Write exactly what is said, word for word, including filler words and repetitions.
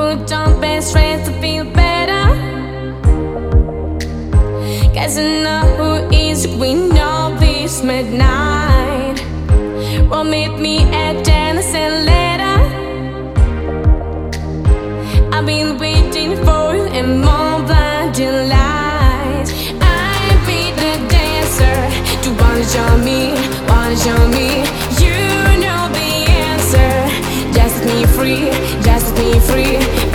put on best friends to feel better. Guess I know who is the queen of this midnight. Won't meet me at Genesis later. I've been waiting for you in more blinding lights. I'll be the dancer. Do you wanna show me, wanna show me? You know the answer. Just set me free, just set me free.